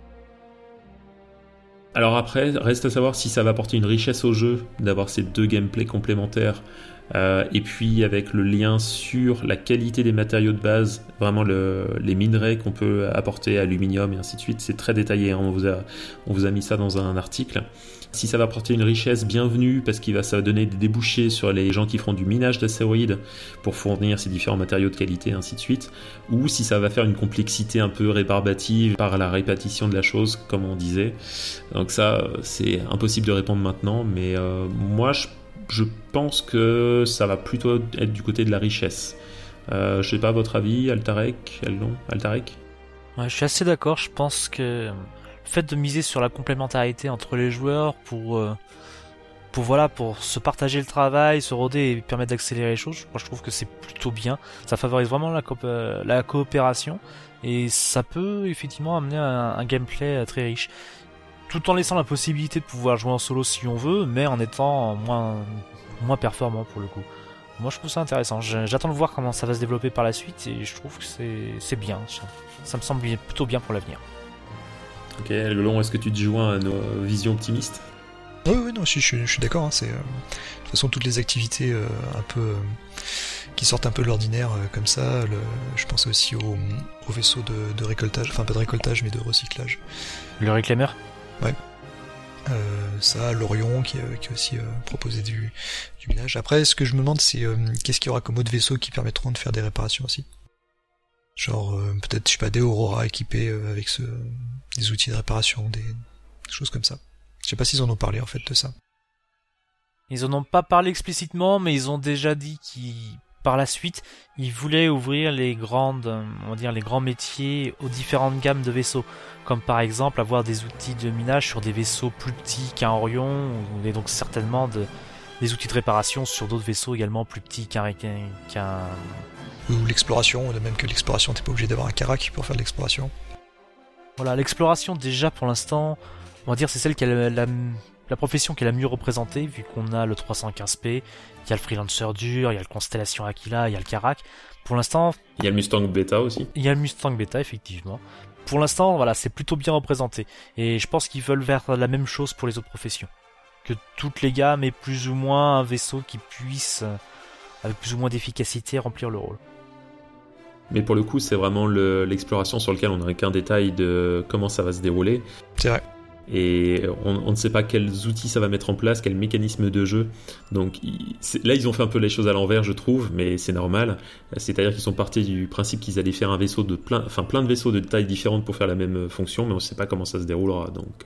Alors après, reste à savoir si ça va apporter une richesse au jeu d'avoir ces 2 gameplays complémentaires, et puis avec le lien sur la qualité des matériaux de base, vraiment les minerais qu'on peut apporter, aluminium et ainsi de suite, c'est très détaillé, hein, on vous a mis ça dans un article. Si ça va apporter une richesse bienvenue parce ça va donner des débouchés sur les gens qui feront du minage d'astéroïdes pour fournir ces différents matériaux de qualité et ainsi de suite, ou si ça va faire une complexité un peu rébarbative par la répétition de la chose, comme on disait. Donc ça, c'est impossible de répondre maintenant, mais moi je pense que ça va plutôt être du côté de la richesse. Je sais pas, votre avis, Altarek? Ouais, je suis assez d'accord, je pense que le fait de miser sur la complémentarité entre les joueurs pour se partager le travail, se roder et permettre d'accélérer les choses, moi je trouve que c'est plutôt bien. Ça favorise vraiment la coopération et ça peut effectivement amener un gameplay très riche, tout en laissant la possibilité de pouvoir jouer en solo si on veut, mais en étant moins performant pour le coup. Moi je trouve ça intéressant, j'attends de voir comment ça va se développer par la suite et je trouve que c'est bien, ça me semble plutôt bien pour l'avenir. Ok, Lelon, est-ce que tu te joins à nos visions optimistes ? Oui, non, je suis d'accord. Hein, c'est de toute façon toutes les activités un peu qui sortent un peu de l'ordinaire comme ça. Je pense aussi au vaisseau de récoltage, enfin pas de récoltage mais de recyclage. Le réclameur ? Ouais. Ça, l'Orion qui aussi proposé du minage. Après, ce que je me demande, c'est qu'est-ce qu'il y aura comme autres vaisseaux qui permettront de faire des réparations aussi. Genre peut-être, je sais pas, des Aurora équipés avec des outils de réparation, des choses comme ça. Je sais pas s'ils en ont parlé en fait de ça. Ils en ont pas parlé explicitement, mais ils ont déjà dit par la suite, ils voulaient ouvrir les grands métiers aux différentes gammes de vaisseaux, comme par exemple avoir des outils de minage sur des vaisseaux plus petits qu'un Orion, et donc certainement des outils de réparation sur d'autres vaisseaux également plus petits qu'un ou l'exploration, de même que l'exploration, t'es pas obligé d'avoir un Karak pour faire de l'exploration. Voilà, l'exploration déjà pour l'instant, on va dire c'est celle qui a la profession qui est la mieux représentée, vu qu'on a le 315P, il y a le Freelancer dur, il y a le Constellation Aquila, il y a le Karak. Pour l'instant... Il y a le Mustang Beta aussi. Il y a le Mustang Beta, effectivement. Pour l'instant, voilà, c'est plutôt bien représenté. Et je pense qu'ils veulent faire la même chose pour les autres professions. Que toutes les gammes aient plus ou moins un vaisseau qui puisse, avec plus ou moins d'efficacité, remplir le rôle. Mais pour le coup, c'est vraiment l'exploration sur laquelle on n'a qu'un détail de comment ça va se dérouler. C'est vrai. Et on ne sait pas quels outils ça va mettre en place, quel mécanisme de jeu. Donc là, ils ont fait un peu les choses à l'envers, je trouve, mais c'est normal. C'est-à-dire qu'ils sont partis du principe qu'ils allaient faire un vaisseau plein de vaisseaux de tailles différentes pour faire la même fonction, mais on ne sait pas comment ça se déroulera. Donc,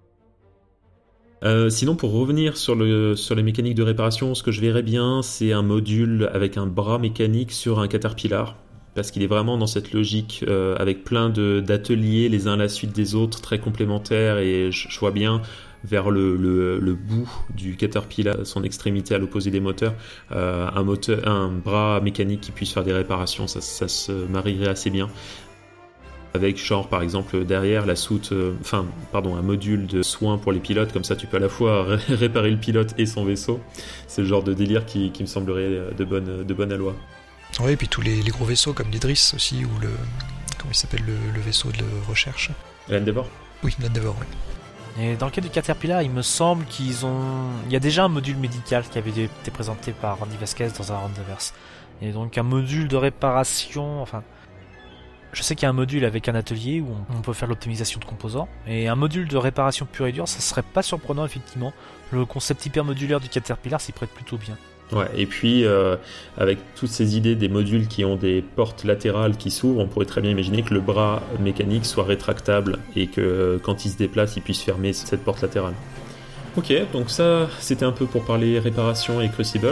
sinon, pour revenir sur les mécaniques de réparation, ce que je verrais bien, c'est un module avec un bras mécanique sur un Caterpillar. Parce qu'il est vraiment dans cette logique avec plein d'ateliers les uns à la suite des autres, très complémentaires, et je vois bien vers le bout du Caterpillar, son extrémité à l'opposé des moteurs, un bras mécanique qui puisse faire des réparations, ça se marierait assez bien. Avec genre par exemple derrière la soute, un module de soins pour les pilotes, comme ça tu peux à la fois réparer le pilote et son vaisseau. C'est le genre de délire qui me semblerait de bonne aloi. Oui, et puis tous les gros vaisseaux comme l'Idris aussi, ou comment il s'appelle le vaisseau de recherche, l'Endeavour. Oui, l'Endeavour, oui. Et dans le cas du Caterpillar, il me semble il y a déjà un module médical qui avait été présenté par Randy Vasquez dans un Randomverse. Et donc un module de réparation, je sais qu'il y a un module avec un atelier où on peut faire l'optimisation de composants, et un module de réparation pure et dure, ça serait pas surprenant effectivement. Le concept hypermodulaire du Caterpillar s'y prête plutôt bien. Ouais, et puis avec toutes ces idées des modules qui ont des portes latérales qui s'ouvrent, on pourrait très bien imaginer que le bras mécanique soit rétractable et que quand il se déplace, il puisse fermer cette porte latérale. Ok, donc ça, c'était un peu pour parler réparation et Crucible.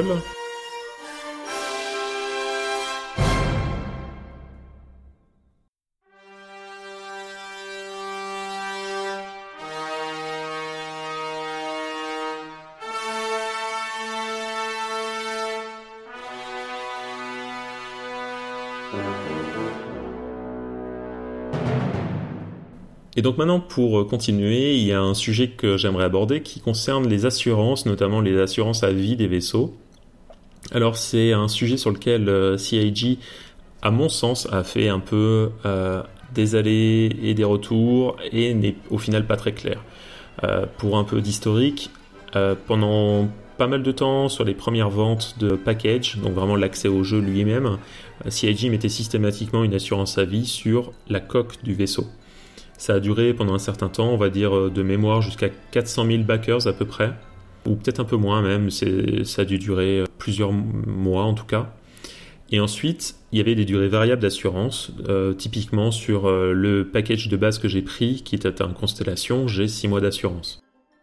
Et donc maintenant, pour continuer, il y a un sujet que j'aimerais aborder qui concerne les assurances, notamment les assurances à vie des vaisseaux. Alors c'est un sujet sur lequel CIG, à mon sens, a fait un peu des allers et des retours et n'est au final pas très clair. Pour un peu d'historique, pendant pas mal de temps sur les premières ventes de package, donc vraiment l'accès au jeu lui-même, CIG mettait systématiquement une assurance à vie sur la coque du vaisseau. Ça a duré pendant un certain temps, on va dire de mémoire jusqu'à 400 000 backers à peu près, ou peut-être un peu moins même, ça a dû durer plusieurs mois en tout cas. Et ensuite, il y avait des durées variables d'assurance, typiquement sur le package de base que j'ai pris, qui était un Constellation, j'ai 6 mois d'assurance.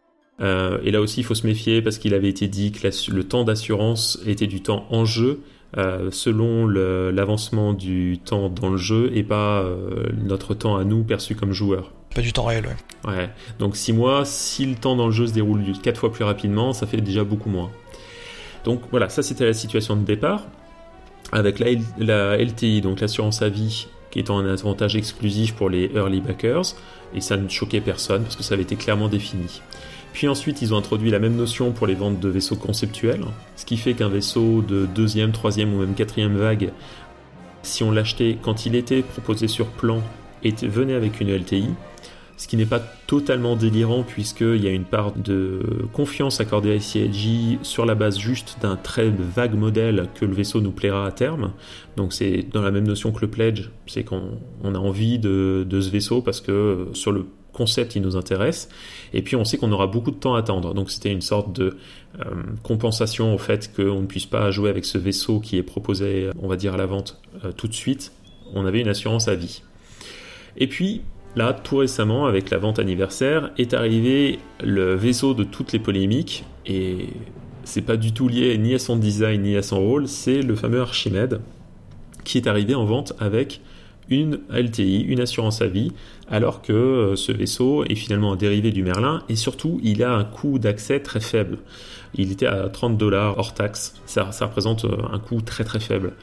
Et là aussi, il faut se méfier parce qu'il avait été dit que le temps d'assurance était du temps en jeu, selon l'avancement du temps dans le jeu et pas notre temps à nous perçu comme joueurs. Pas du temps réel, ouais. Donc 6 mois, si le temps dans le jeu se déroule 4 fois plus rapidement, ça fait déjà beaucoup moins. Donc voilà, ça c'était la situation de départ. Avec la LTI, donc l'assurance à vie, qui étant un avantage exclusif pour les early backers, et ça ne choquait personne parce que ça avait été clairement défini. Puis ensuite, ils ont introduit la même notion pour les ventes de vaisseaux conceptuels, ce qui fait qu'un vaisseau de 2e, 3e ou même 4e vague, si on l'achetait quand il était proposé sur plan, venait avec une LTI, ce qui n'est pas totalement délirant puisqu'il y a une part de confiance accordée à CIG sur la base juste d'un très vague modèle que le vaisseau nous plaira à terme. Donc c'est dans la même notion que le pledge, c'est qu'on a envie de ce vaisseau parce que sur le concept il nous intéresse, et puis on sait qu'on aura beaucoup de temps à attendre, donc c'était une sorte de compensation au fait qu'on ne puisse pas jouer avec ce vaisseau qui est proposé, on va dire, à la vente tout de suite. On avait une assurance à vie. Et puis là, tout récemment, avec la vente anniversaire, est arrivé le vaisseau de toutes les polémiques, et c'est pas du tout lié ni à son design ni à son rôle, c'est le fameux Archimède, qui est arrivé en vente avec une LTI, une assurance à vie, alors que ce vaisseau est finalement un dérivé du Merlin, et surtout il a un coût d'accès très faible. Il était à $30 hors taxe, ça représente un coût très très faible.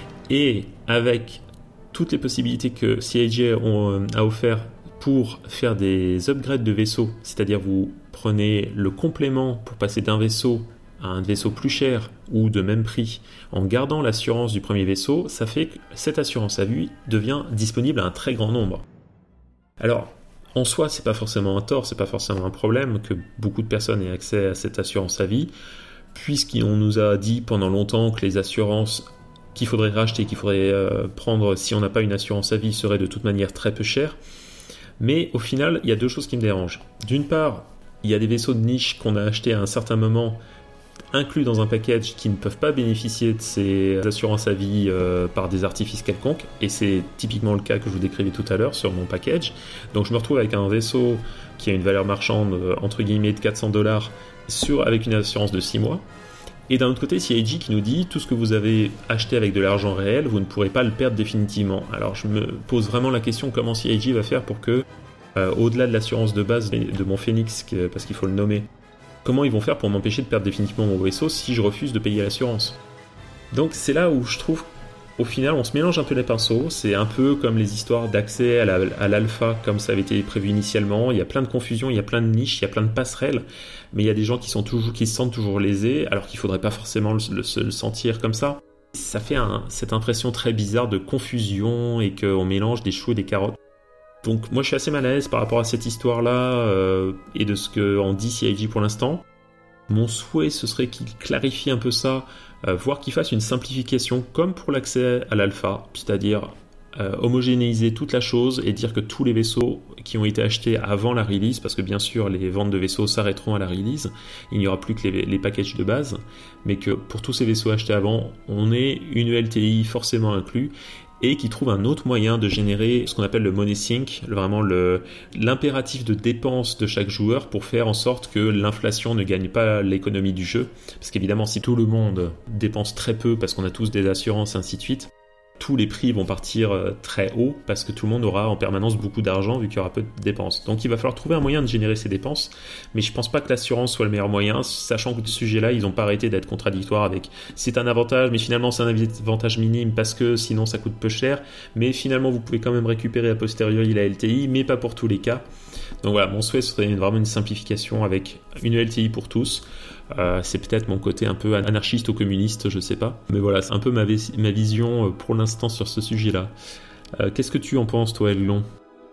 Et avec toutes les possibilités que CIG a offert pour faire des upgrades de vaisseaux, c'est-à-dire vous prenez le complément pour passer d'un vaisseau à un vaisseau plus cher ou de même prix en gardant l'assurance du premier vaisseau, ça fait que cette assurance à vie devient disponible à un très grand nombre. Alors, en soi, c'est pas forcément un tort, c'est pas forcément un problème que beaucoup de personnes aient accès à cette assurance à vie, puisqu'on nous a dit pendant longtemps que les assurances qu'il faudrait racheter, qu'il faudrait prendre si on n'a pas une assurance à vie seraient de toute manière très peu chères. Mais au final, il y a deux choses qui me dérangent. D'une part, il y a des vaisseaux de niche qu'on a achetés à un certain moment, inclus dans un package, qui ne peuvent pas bénéficier de ces assurances à vie par des artifices quelconques, et c'est typiquement le cas que je vous décrivais tout à l'heure sur mon package. Donc je me retrouve avec un vaisseau qui a une valeur marchande entre guillemets de $400 avec une assurance de 6 mois. Et d'un autre côté, CIG qui nous dit tout ce que vous avez acheté avec de l'argent réel, vous ne pourrez pas le perdre définitivement. Alors je me pose vraiment la question comment CIG va faire pour que, au-delà de l'assurance de base de mon Phoenix, parce qu'il faut le nommer, comment ils vont faire pour m'empêcher de perdre définitivement mon vaisseau si je refuse de payer l'assurance? Donc c'est là où je trouve, au final, on se mélange un peu les pinceaux. C'est un peu comme les histoires d'accès à l'alpha, comme ça avait été prévu initialement. Il y a plein de confusion, il y a plein de niches, il y a plein de passerelles, mais il y a des gens qui se sentent toujours lésés, alors qu'il faudrait pas forcément le sentir comme ça. Ça fait cette impression très bizarre de confusion et qu'on mélange des choux et des carottes. Donc moi je suis assez mal à l'aise par rapport à cette histoire-là et de ce qu'en dit CIG pour l'instant. Mon souhait ce serait qu'il clarifie un peu ça, voire qu'il fasse une simplification comme pour l'accès à l'alpha, c'est-à-dire homogénéiser toute la chose et dire que tous les vaisseaux qui ont été achetés avant la release, parce que bien sûr les ventes de vaisseaux s'arrêteront à la release, il n'y aura plus que les packages de base, mais que pour tous ces vaisseaux achetés avant, on ait une LTI forcément inclus, et qui trouve un autre moyen de générer ce qu'on appelle le money sink, vraiment l'impératif de dépense de chaque joueur pour faire en sorte que l'inflation ne gagne pas l'économie du jeu. Parce qu'évidemment, si tout le monde dépense très peu parce qu'on a tous des assurances et ainsi de suite, tous les prix vont partir très haut parce que tout le monde aura en permanence beaucoup d'argent vu qu'il y aura peu de dépenses. Donc il va falloir trouver un moyen de générer ces dépenses, mais je pense pas que l'assurance soit le meilleur moyen, sachant que de ce sujet-là, ils n'ont pas arrêté d'être contradictoires avec c'est un avantage, mais finalement c'est un avantage minime parce que sinon ça coûte peu cher, mais finalement vous pouvez quand même récupérer a posteriori la LTI, mais pas pour tous les cas. Donc voilà, mon souhait serait vraiment une simplification avec une LTI pour tous. C'est peut-être mon côté un peu anarchiste ou communiste, je sais pas. Mais voilà, c'est un peu ma vision pour l'instant sur ce sujet-là. Qu'est-ce que tu en penses, toi, Elon ?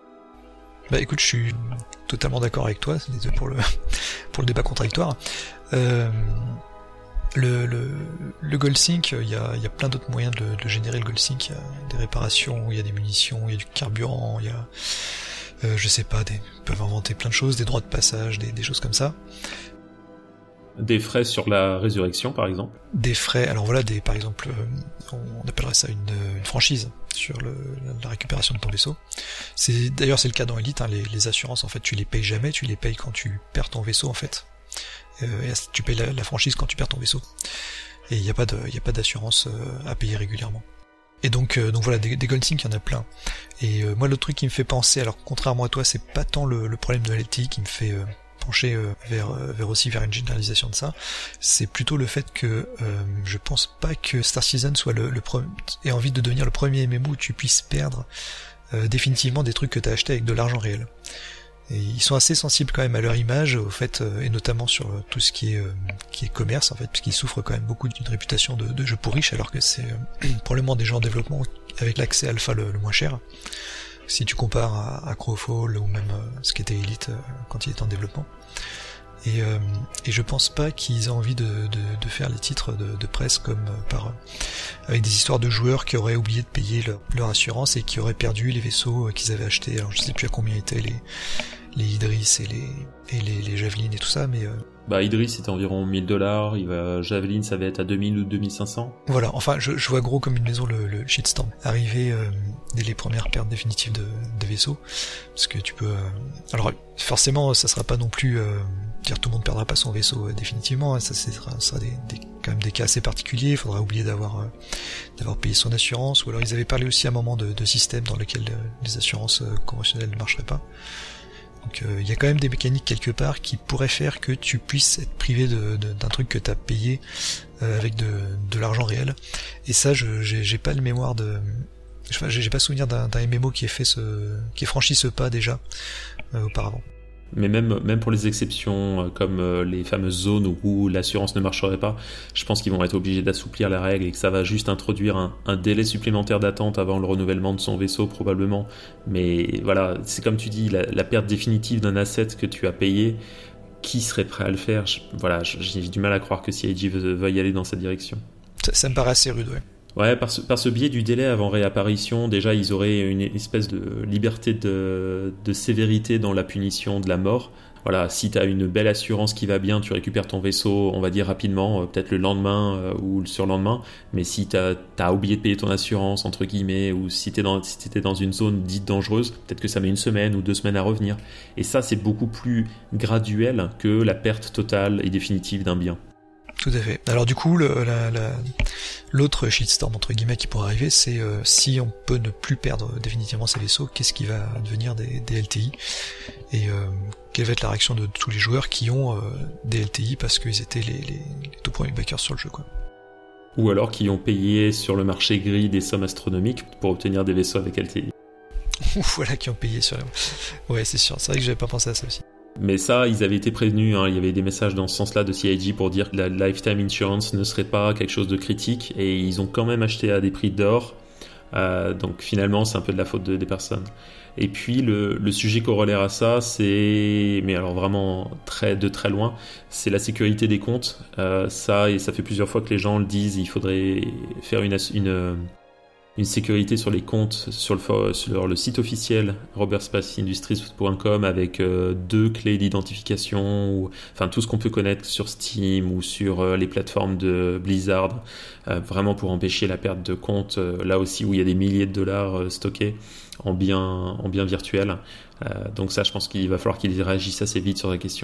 Bah écoute, je suis totalement d'accord avec toi, désolé pour le débat contradictoire. Le gold sync, il y a plein d'autres moyens de générer le gold sync. Il y a des réparations, il y a des munitions, il y a du carburant, il y a je sais pas, ils peuvent inventer plein de choses, des droits de passage, des choses comme ça. Des frais sur la résurrection, par exemple. Des frais, alors voilà, par exemple, on appellerait ça une franchise sur la récupération de ton vaisseau. D'ailleurs, c'est le cas dans Elite, hein, les assurances, en fait, tu les payes jamais, tu les payes quand tu perds ton vaisseau, en fait. Et tu payes la franchise quand tu perds ton vaisseau. Et il n'y a pas d'assurance à payer régulièrement. Et donc voilà, des gold sync, il y en a plein. Et moi, l'autre truc qui me fait penser, alors contrairement à toi, c'est pas tant le problème de la LTI qui me fait pencher vers une généralisation de ça, c'est plutôt le fait que je pense pas que Star Citizen soit ait envie de devenir le premier MMO où tu puisses perdre définitivement des trucs que t'as acheté avec de l'argent réel. Et ils sont assez sensibles quand même à leur image, au fait, et notamment sur tout ce qui est commerce, en fait, puisqu'ils souffrent quand même beaucoup d'une réputation de jeu pour riches, alors que c'est probablement des gens en développement avec l'accès alpha le moins cher. Si tu compares à Crowfall ou même ce qui était Elite quand il était en développement. Et je pense pas qu'ils aient envie de faire les titres de presse comme avec des histoires de joueurs qui auraient oublié de payer leur assurance et qui auraient perdu les vaisseaux qu'ils avaient achetés. Alors je sais plus à combien étaient les Idris et les Javelin et tout ça, mais Idris c'était environ $1000, Javelin ça va être à 2000 ou 2500. Voilà, enfin je vois gros comme une maison le shitstorm arriver dès les premières pertes définitives de vaisseaux, parce que tu peux alors forcément ça sera pas non plus dire tout le monde perdra pas son vaisseau définitivement, ça sera quand même des cas assez particuliers, il faudra oublier d'avoir payé son assurance, ou alors ils avaient parlé aussi à un moment de système dans lequel les assurances conventionnelles ne marcheraient pas. Donc il y a quand même des mécaniques quelque part qui pourraient faire que tu puisses être privé d'un truc que t'as payé avec de l'argent réel. Et ça, j'ai pas le mémoire j'ai pas souvenir d'un MMO qui ait franchi ce pas déjà auparavant. Mais même pour les exceptions comme les fameuses zones où l'assurance ne marcherait pas, je pense qu'ils vont être obligés d'assouplir la règle et que ça va juste introduire un délai supplémentaire d'attente avant le renouvellement de son vaisseau probablement. Mais voilà, c'est comme tu dis, la perte définitive d'un asset que tu as payé, qui serait prêt à le faire? J'ai du mal à croire que CIG veuille aller dans cette direction. Ça me paraît assez rude, ouais. Ouais, par ce biais du délai avant réapparition, déjà ils auraient une espèce de liberté de sévérité dans la punition de la mort. Voilà, si tu as une belle assurance qui va bien, tu récupères ton vaisseau, on va dire rapidement, peut-être le lendemain ou le surlendemain. Mais si t'as oublié de payer ton assurance, entre guillemets, ou si t'étais dans une zone dite dangereuse, peut-être que ça met 1 semaine ou 2 semaines à revenir. Et ça, c'est beaucoup plus graduel que la perte totale et définitive d'un bien. Tout à fait. Alors du coup, l'autre shitstorm entre guillemets qui pourrait arriver, c'est si on peut ne plus perdre définitivement ses vaisseaux, qu'est-ce qui va devenir des LTI et quelle va être la réaction de tous les joueurs qui ont des LTI parce qu'ils étaient les tout premiers backers sur le jeu, quoi. Ou alors qui ont payé sur le marché gris des sommes astronomiques pour obtenir des vaisseaux avec LTI. Voilà, qui ont payé sur Ouais, c'est sûr. C'est vrai que j'avais pas pensé à ça aussi. Mais ça, ils avaient été prévenus, il y avait des messages dans ce sens-là de CIG pour dire que la Lifetime Insurance ne serait pas quelque chose de critique, et ils ont quand même acheté à des prix d'or, donc finalement c'est un peu de la faute des personnes. Et puis le sujet corollaire à ça, mais alors vraiment de très loin, c'est la sécurité des comptes. Et ça fait plusieurs fois que les gens le disent, il faudrait faire une sécurité sur les comptes sur le site officiel robertspacindustries.com avec 2 clés d'identification, enfin tout ce qu'on peut connaître sur Steam ou sur les plateformes de Blizzard, vraiment pour empêcher la perte de comptes là aussi où il y a des milliers de dollars stockés en biens virtuels. Donc ça, je pense qu'il va falloir qu'ils réagissent assez vite sur la question.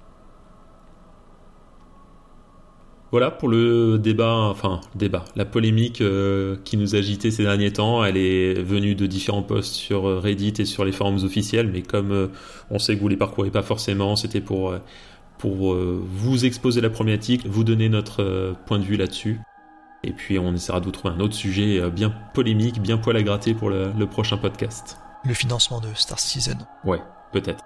Voilà pour le débat, la polémique qui nous agitait ces derniers temps. Elle est venue de différents posts sur Reddit et sur les forums officiels, mais comme on sait que vous les parcourez pas forcément, c'était pour vous exposer la problématique, vous donner notre point de vue là-dessus. Et puis on essaiera de vous trouver un autre sujet bien polémique, bien poil à gratter pour le prochain podcast. Le financement de Star Citizen. Ouais, peut-être.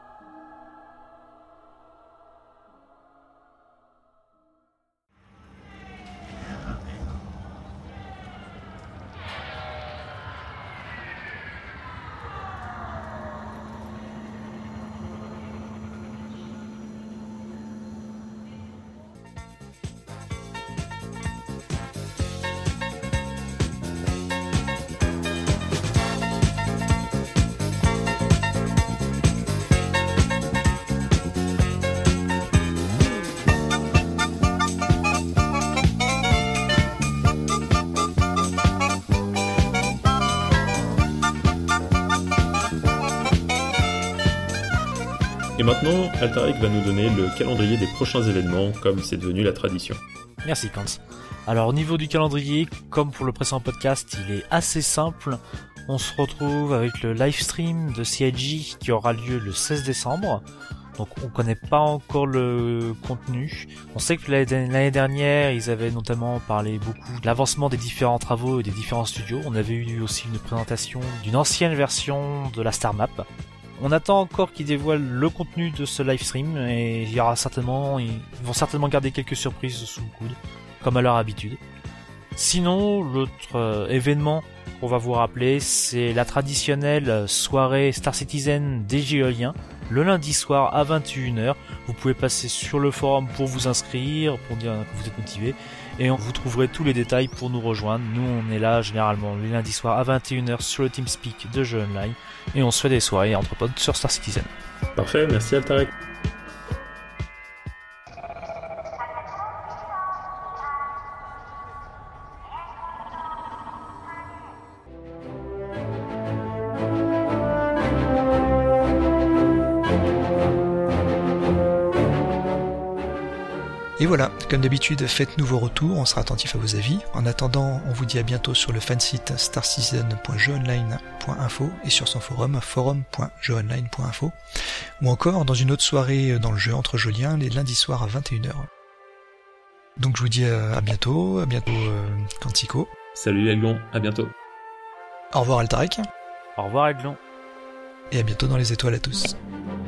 Et maintenant, Altaric va nous donner le calendrier des prochains événements, comme c'est devenu la tradition. Merci Kant. Alors au niveau du calendrier, comme pour le précédent podcast, il est assez simple. On se retrouve avec le live stream de CIG qui aura lieu le 16 décembre. Donc on connaît pas encore le contenu. On sait que l'année dernière, ils avaient notamment parlé beaucoup de l'avancement des différents travaux et des différents studios. On avait eu aussi une présentation d'une ancienne version de la Star Map. On attend encore qu'ils dévoilent le contenu de ce live stream et ils vont certainement garder quelques surprises sous le coude, comme à leur habitude. Sinon, l'autre événement qu'on va vous rappeler, c'est la traditionnelle soirée Star Citizen des Géoliens, le lundi soir à 21h. Vous pouvez passer sur le forum pour vous inscrire, pour dire que vous êtes motivé, et vous trouverez tous les détails pour nous rejoindre. Nous, on est là généralement le lundi soir à 21h sur le TeamSpeak de Jeux Online, et on se fait des soirées entre potes sur Star Citizen. Parfait, merci Altaric. Et voilà, comme d'habitude, faites-nous vos retours, on sera attentif à vos avis. En attendant, on vous dit à bientôt sur le fansite starcitizen.jeuonline.info et sur son forum forum.jeuonline.info, ou encore dans une autre soirée dans le jeu entre Joliens les lundis soirs à 21h. Donc je vous dis à bientôt Quantico. Salut Aiglon, à bientôt. Au revoir Altarek. Au revoir Aiglon. Et à bientôt dans les étoiles à tous.